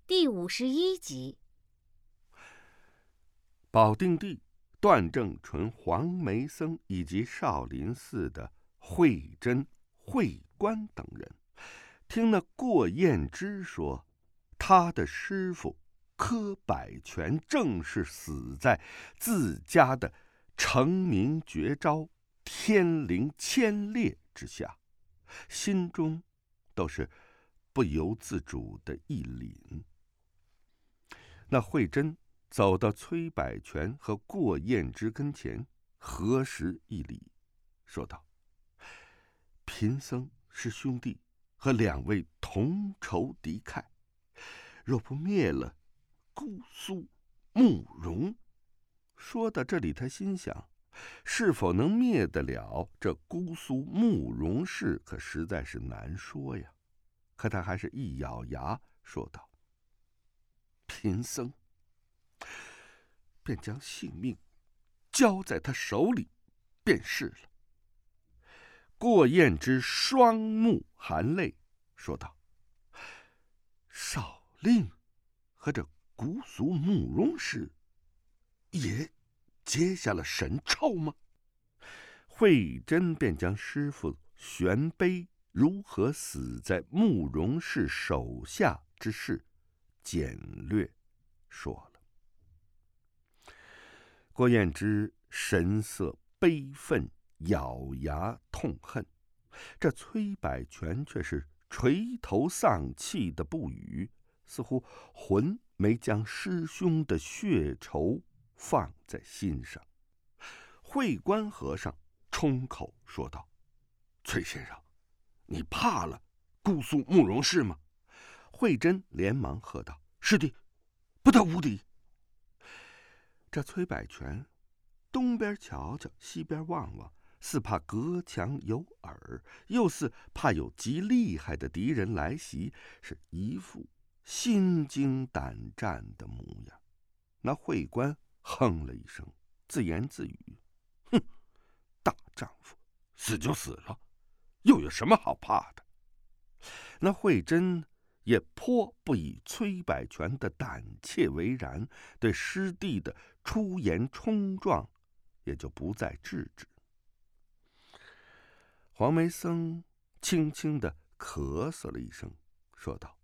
第51集。 保定帝、段正淳、黄梅僧以及少林寺的慧真、慧观等人，听那过彦之说，他的师傅柯百全正是死在自家的成名绝招天灵千裂之下，心中都是不由自主的一凛。那慧真走到崔百全和过彦之跟前，合十一礼，说道：“贫僧是兄弟，和两位同仇敌忾，若不灭了姑苏、慕容。”说到这里，他心想，是否能灭得了这姑苏慕容氏，可实在是难说呀。可他还是一咬牙说道：“贫僧便将性命交在他手里便是了。”过彦之双目含泪说道：“少令和这姑苏慕容氏也结下了神仇吗？”慧真便将师傅玄悲如何死在慕容氏手下之事简略说了。郭彦之神色悲愤，咬牙痛恨，这崔百全却是垂头丧气的不语，似乎魂没将师兄的血仇放在心上。慧观和尚冲口说道：“崔先生，你怕了姑苏慕容氏吗？”慧真连忙喝道：“师弟，不得无礼！”这崔百全东边瞧瞧，西边望望，似怕隔墙有耳，又似怕有极厉害的敌人来袭，是一副心惊胆战的模样。那慧观哼了一声，自言自语：“哼，大丈夫死就死了，又有什么好怕的？”那慧真也颇不以崔百全的胆怯为然，对师弟的出言冲撞也就不再制止。黄梅僧轻轻地咳嗽了一声，说道：“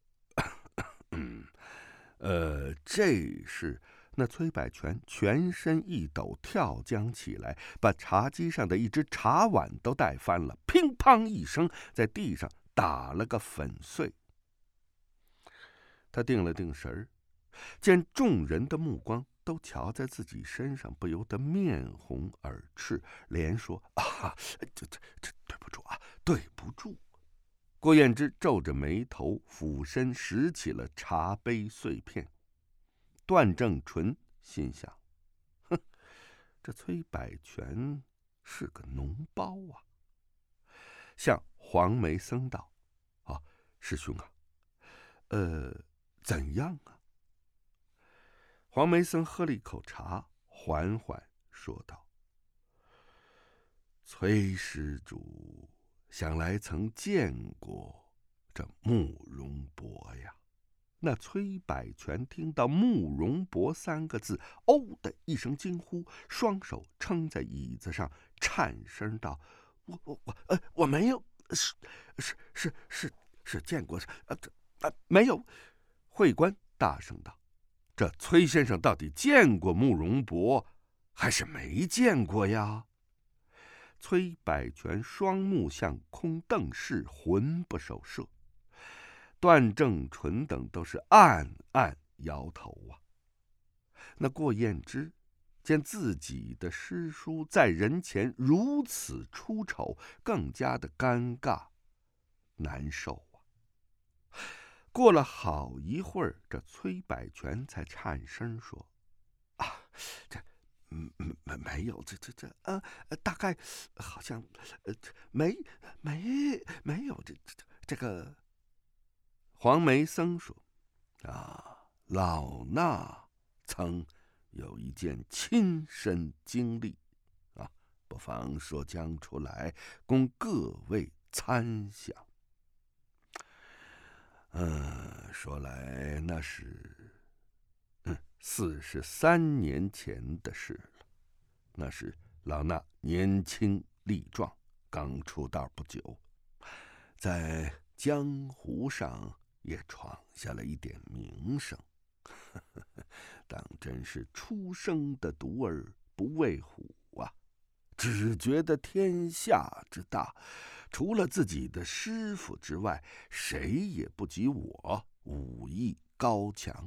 这是……”那崔百全全身一抖，跳将起来，把茶几上的一只茶碗都带翻了，乒乓一声，在地上打了个粉碎。他定了定神儿，见众人的目光都瞧在自己身上，不由得面红耳赤，连说：“这对不住啊，对不住。”郭彦之皱着眉头，俯身拾起了茶杯碎片。段正淳心想：“哼，这崔百全是个脓包啊。”向黄梅僧道：“师兄啊，怎样啊？”黄梅僧喝了一口茶，缓缓说道：“崔施主想来曾见过这慕容博呀。”那崔百全听到慕容博三个字，哦的一声惊呼，双手撑在椅子上，颤声道：“我没有，是见过，没有。”慧观大声道：“这崔先生到底见过慕容博，还是没见过呀？”崔百全双目向空瞪视，魂不守舍。段正淳等都是暗暗摇头啊。那过彦之见自己的师叔在人前如此出丑，更加的尴尬难受啊。过了好一会儿，这崔百全才颤声说：“这没有，大概好像没有这个。”黄梅僧说：“老衲曾有一件亲身经历，不妨说将出来，供各位参详。” 说来那是43年前的事了。那时老衲年轻力壮，刚出道不久，在江湖上也闯下了一点名声。当真是初生的犊儿不畏虎啊！只觉得天下之大，除了自己的师傅之外，谁也不及我武艺高强。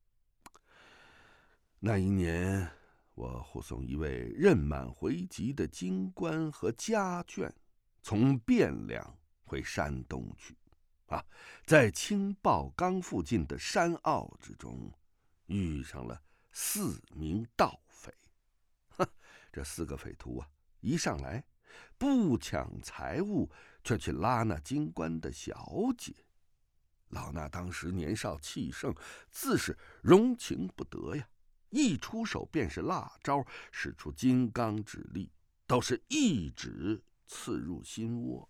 那一年，我护送一位任满回籍的京官和家眷，从汴梁回山东去。在青豹岗附近的山坳之中，遇上了4名盗匪。这4个匪徒一上来不抢财物，却去拉那京官的小姐。老衲当时年少气盛，自是容情不得呀，一出手便是辣招，使出金刚指力，都是一指刺入心窝。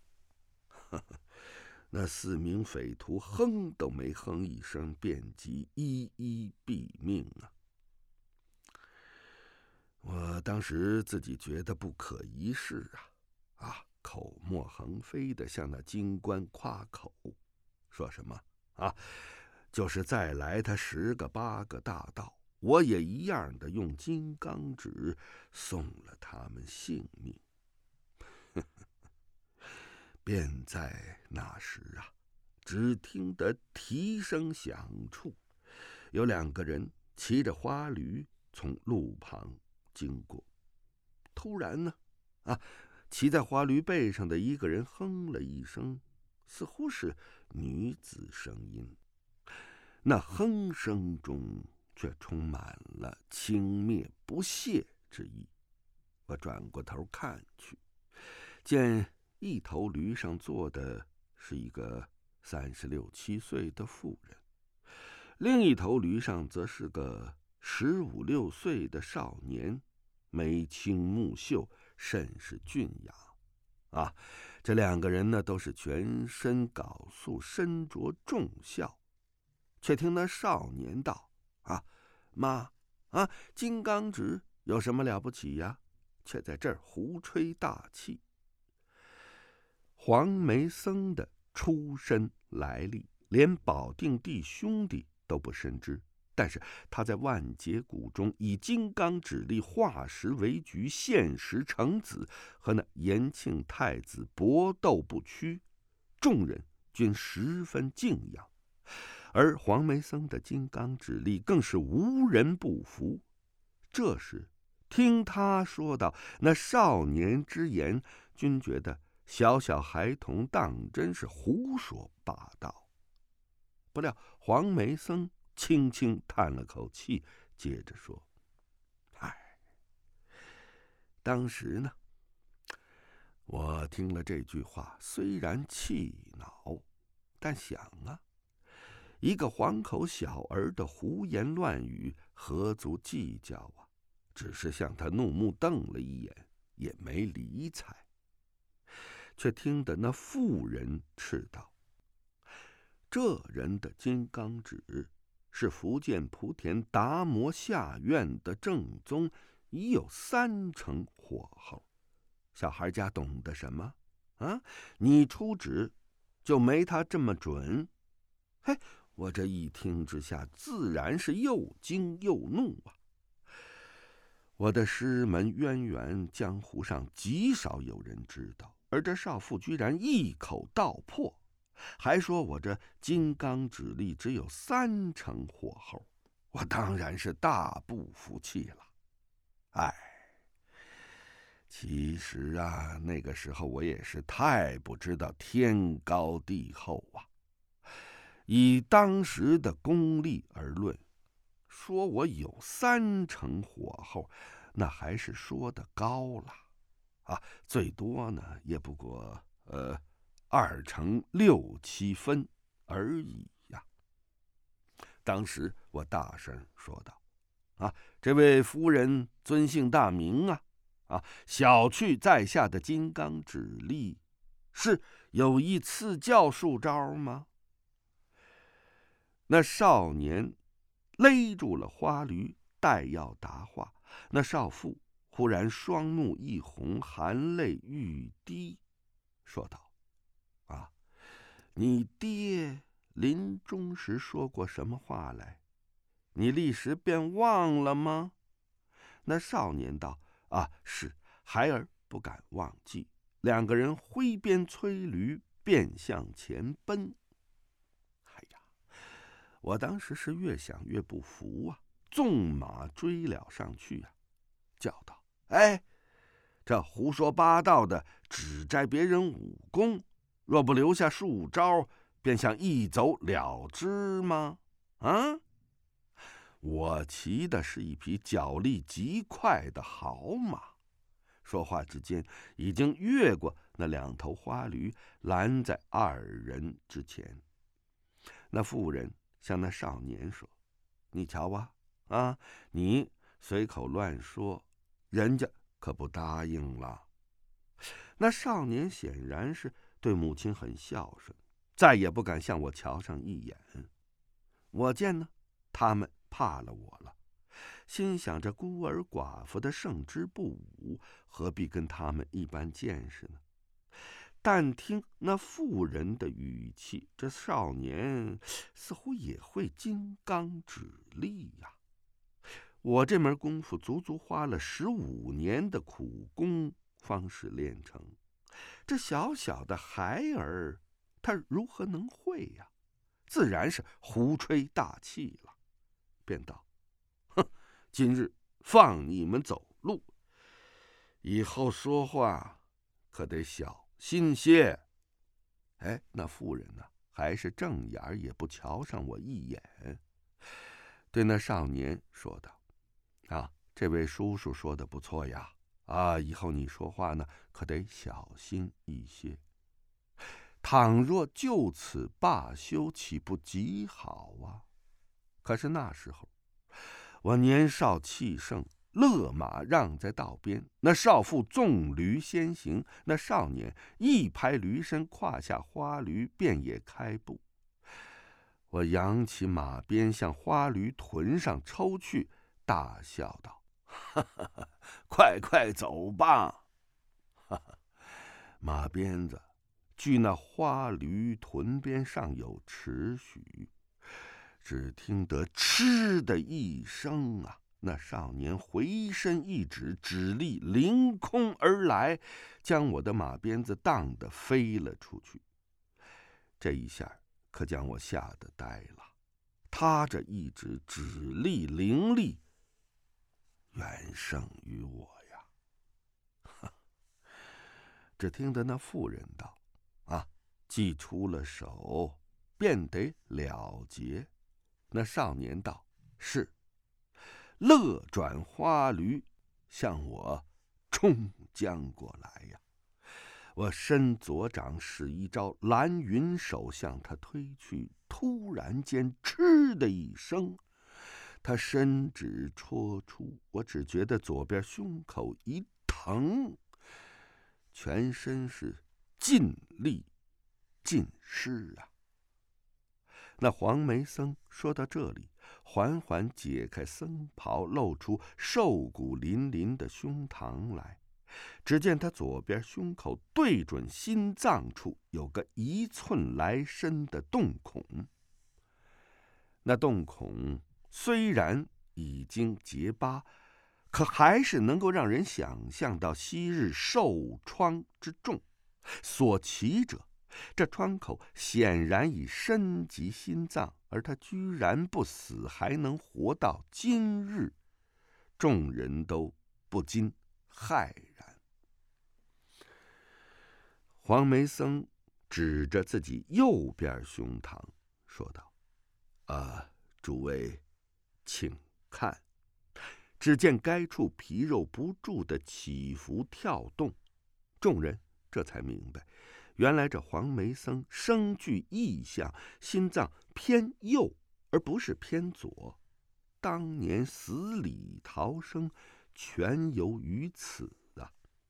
那4名匪徒哼都没哼一声，便即一一毙命啊！我当时自己觉得不可一世口沫横飞的向那京官夸口，说什么就是再来他10个8个大盗，我也一样的用金刚指送了他们性命。便在那时只听得蹄声响处，有2个人骑着花驴从路旁经过。突然呢，骑在花驴背上的一个人哼了一声，似乎是女子声音。那哼声中却充满了轻蔑不屑之意。我转过头看去，见一头驴上坐的是一个36、7岁的妇人，另一头驴上则是个15、16岁的少年，眉清目秀，甚是俊雅。这2个人呢，都是全身缟素，身着重孝。却听那少年道：“妈，金刚指有什么了不起呀？却在这儿胡吹大气。”黄眉僧的出身来历，连保定弟兄弟都不深知，但是他在万劫谷中以金刚指力化石为局，现实成子，和那延庆太子搏斗不屈，众人均十分敬仰。而黄眉僧的金刚指力更是无人不服。这时听他说到那少年之言，均觉得小小孩童当真是胡说八道。不料黄眉僧轻轻叹了口气，接着说：“当时呢，我听了这句话，虽然气恼，但想一个黄口小儿的胡言乱语，何足计较只是向他怒目瞪了一眼，也没理睬。”却听得那妇人斥道：“这人的金刚指是福建莆田达摩下院的正宗，已有3成火候。小孩家懂得什么你出指就没他这么准。”我这一听之下，自然是又惊又怒我的师门渊源，江湖上极少有人知道，而这少妇居然一口道破，还说我这金刚指力只有3成火候，我当然是大不服气了。其实那个时候我也是太不知道天高地厚以当时的功力而论，说我有3成火候，那还是说的高了最多呢也不过2成6、7分而已当时我大声说道：“这位夫人尊姓大名小觑在下的金刚指力，是有意赐教数招吗？” 那少年勒住了花驴，待要答话。那少妇忽然双目一红，含泪欲滴，说道：“啊，你爹临终时说过什么话来？你立时便忘了吗？”那少年道：“啊，是，孩儿不敢忘记。”两个人挥鞭催驴，便向前奔。哎呀，我当时是越想越不服啊，纵马追了上去啊，叫道：“哎，这胡说八道的，只摘别人武功，若不留下数招，便想一走了之吗？啊！我骑的是一匹脚力极快的好马。”说话之间，已经越过那两头花驴，拦在二人之前。那妇人向那少年说：“你瞧啊，你随口乱说，人家可不答应了。”那少年显然是对母亲很孝顺，再也不敢向我瞧上一眼。我见呢，他们怕了我了，心想着孤儿寡妇的胜之不武，何必跟他们一般见识呢？但听那妇人的语气，这少年似乎也会金刚指力呀。我这门功夫足足花了15年的苦功方是练成，这小小的孩儿，他如何能会呀？自然是胡吹大气了，便道：“哼，今日放你们走路，以后说话可得小心些。”哎，那妇人呢，还是正眼也不瞧上我一眼，对那少年说道：“啊，这位叔叔说的不错呀，啊，以后你说话呢，可得小心一些。倘若就此罢休，岂不极好啊？”可是那时候我年少气盛，勒马让在道边，那少妇纵驴先行，那少年一拍驴身，胯下花驴便也开步。我扬起马鞭向花驴臀上抽去，大笑道：“哈哈哈，快快走吧！”哈哈，马鞭子距那花驴臀边尚有尺许，只听得嗤的一声啊，那少年回身一指，指力凌空而来，将我的马鞭子荡得飞了出去。这一下可将我吓得呆了。他这一指指力凌厉，远胜于我呀！只听得那妇人道：“啊，既出了手，便得了结。”那少年道：“是。”勒转花驴，向我冲将过来呀！我伸左掌使一招蓝云手向他推去，突然间嗤的一声，他伸指戳出，我只觉得左边胸口一疼，全身是尽力尽失啊！那黄眉僧说到这里，缓缓解开僧袍，露出瘦骨嶙嶙的胸膛来。只见他左边胸口对准心脏处有个1寸来深的洞孔，那洞孔虽然已经结疤，可还是能够让人想象到昔日受创之重。所奇者，这窗口显然已深及心脏，而他居然不死，还能活到今日，众人都不禁骇然。黄眉僧指着自己右边胸膛说道：“诸位请看。”只见该处皮肉不住的起伏跳动，众人这才明白，原来这黄眉僧生具异象，心脏偏右而不是偏左，当年死里逃生全由于此啊！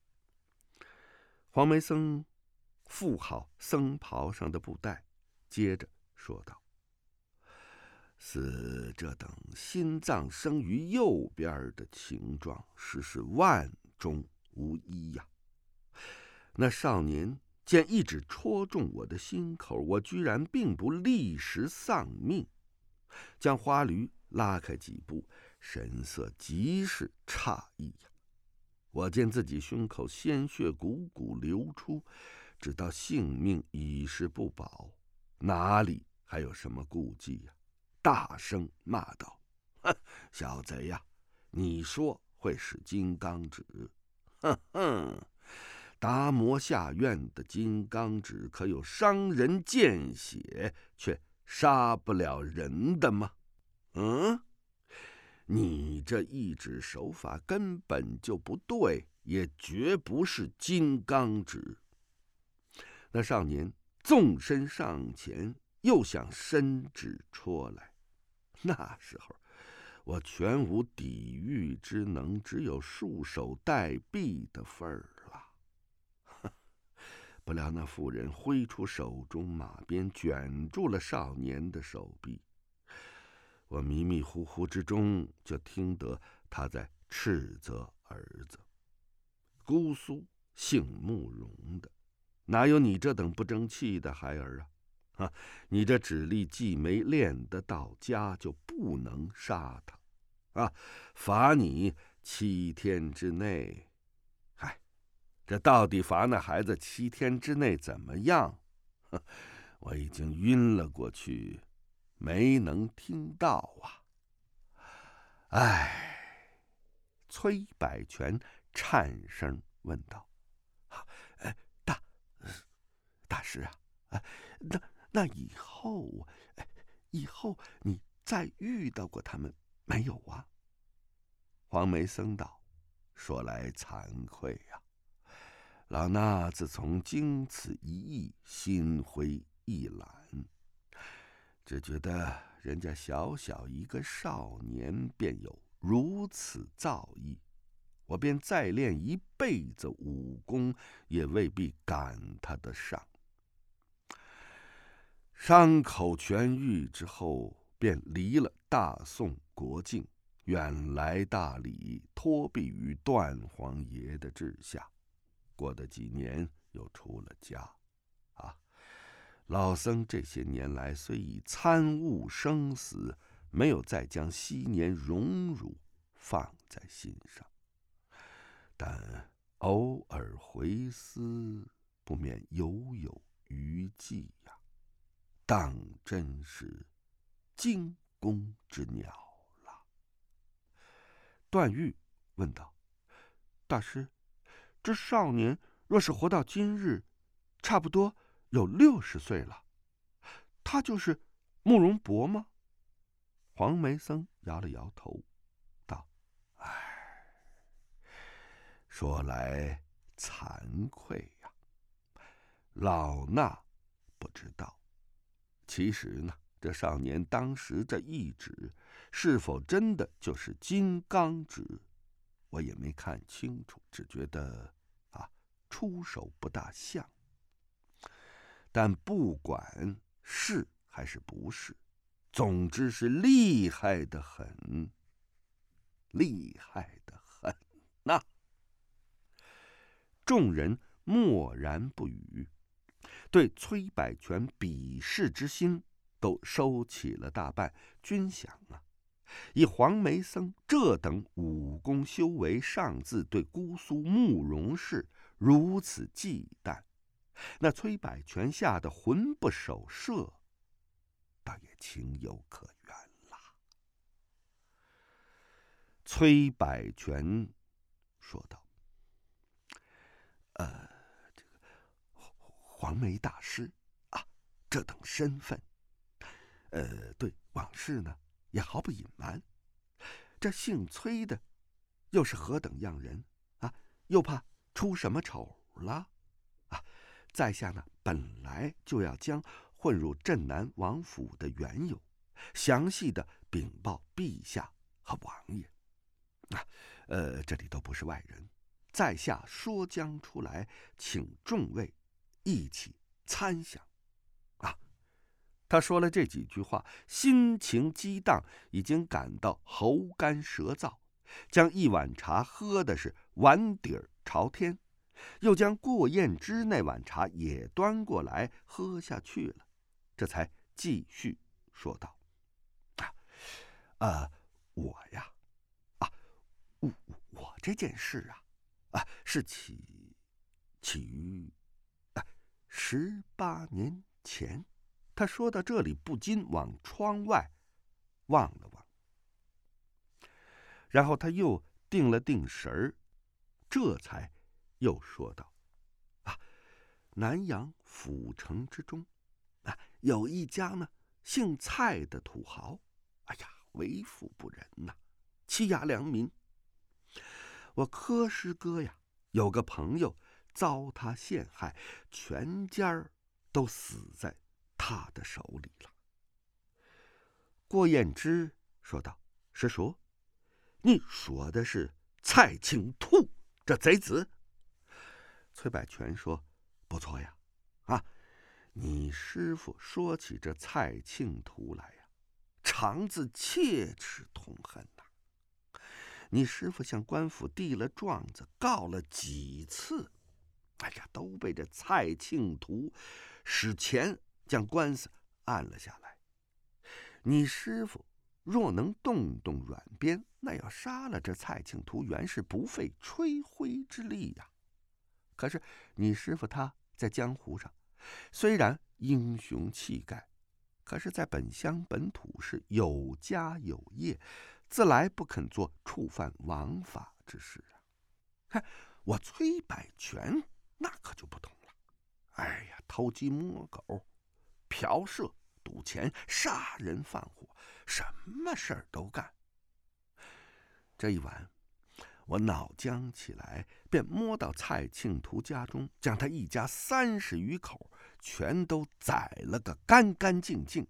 黄眉僧覆好僧袍上的布带，接着说道：“ 似这等心脏生于右边的情状，实是万中无一呀。那少年见一指戳中我的心口，我居然并不立时丧命，将花驴拉开几步，神色极是诧异呀。我见自己胸口鲜血汩汩流出，知道性命已是不保，哪里还有什么顾忌呀？大声骂道：“哼，小贼呀，你说会使金刚指？哼哼！达摩下院的金刚指可有伤人见血却杀不了人的吗？你这一指手法根本就不对，也绝不是金刚指。”那少年纵身上前，又想伸指戳来。那时候我全无抵御之能，只有束手待毙的份儿了。不料那妇人挥出手中马鞭，卷住了少年的手臂。我迷迷糊糊之中，就听得他在斥责儿子：“姑苏姓慕容的，哪有你这等不争气的孩儿啊？你这指力既没练得到家，就不能杀他罚你7天之内。这到底罚那孩子7天之内怎么样？我已经晕了过去，没能听到啊。”崔百全颤声问道：“大师啊，那以后你再遇到过他们没有啊？”黄梅僧道：“说来惭愧呀，老衲自从经此一役，心灰意懒，只觉得人家小小一个少年便有如此造诣，我便再练一辈子武功，也未必赶他得上。”伤口痊愈之后，便离了大宋国境，远来大理，托庇于段皇爷的治下。过得几年，又出了家。老僧这些年来虽已参悟生死，没有再将昔年荣辱放在心上，但偶尔回思，不免犹有余悸呀。当真是惊弓之鸟了。段誉问道：“大师，这少年若是活到今日，差不多有60岁了，他就是慕容博吗？”黄梅僧摇了摇头，道：“说来惭愧呀，老衲不知道。其实呢，这少年当时这一指，是否真的就是金刚指，我也没看清楚，只觉得出手不大像。但不管是还是不是，总之是厉害得很，厉害得很呐！”众人默然不语，对崔百全鄙视之心都收起了大半。均想以黄梅僧这等武功修为，尚自对姑苏慕容氏如此忌惮，那崔百全吓得魂不守舍，倒也情有可原了。崔百全说道：“黄梅大师这等身份，对往事呢也毫不隐瞒。这姓崔的又是何等样人又怕出什么丑了在下呢本来就要将混入镇南王府的缘由详细的禀报陛下和王爷。这里都不是外人，在下说将出来，请众位一起参详他说了这几句话，心情激荡，已经感到喉干舌燥，将一碗茶喝的是碗底儿朝天，又将过燕之那碗茶也端过来喝下去了，这才继续说道：“我呀，我这件事是起于18年前。”他说到这里，不禁往窗外望了望，然后他又定了定神儿，这才又说道：“南阳府城之中，有一家呢姓蔡的土豪，为富不仁呐，欺压良民。我柯师哥呀，有个朋友遭他陷害，全家都死在他的手里了。”郭彦之说道：“师叔，你说的是蔡庆图这贼子？”崔百全说：“不错呀，你师傅说起这蔡庆图来呀，肠子切齿痛恨呐。你师傅向官府递了状子，告了几次，都被这蔡庆图使钱将官司按了下来。你师傅若能动动软鞭，那要杀了这蔡庆图，原是不费吹灰之力呀。可是你师傅他在江湖上虽然英雄气概，可是在本乡本土是有家有业，自来不肯做触犯王法之事啊。我崔百全那可就不同了，偷鸡摸狗、嫖色、赌钱、杀人放火，什么事儿都干。这一晚我脑浆起来，便摸到蔡庆图家中，将他一家30余口全都宰了个干干净净。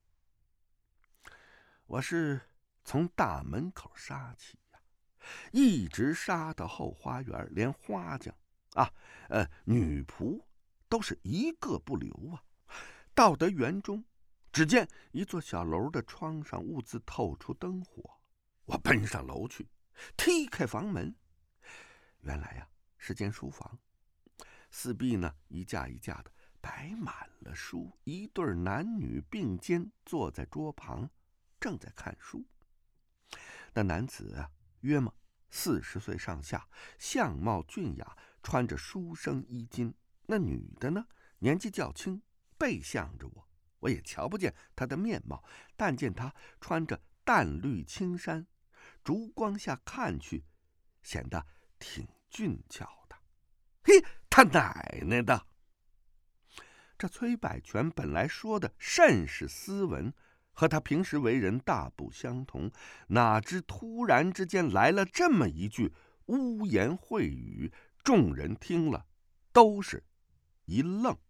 我是从大门口杀起呀，一直杀到后花园，连花匠女仆都是一个不留啊。到得园中，只见一座小楼的窗上兀自透出灯火，我奔上楼去，踢开房门，原来是间书房，四壁呢一架一架的摆满了书，一对男女并肩坐在桌旁，正在看书。那男子约莫40岁上下，相貌俊雅，穿着书生衣襟。那女的呢，年纪较轻，背向着我，我也瞧不见她的面貌，但见她穿着淡绿青衫，烛光下看去，显得挺俊俏的。他奶奶的！这崔百全本来说的甚是斯文，和他平时为人大不相同，哪知突然之间来了这么一句污言秽语，众人听了都是一愣。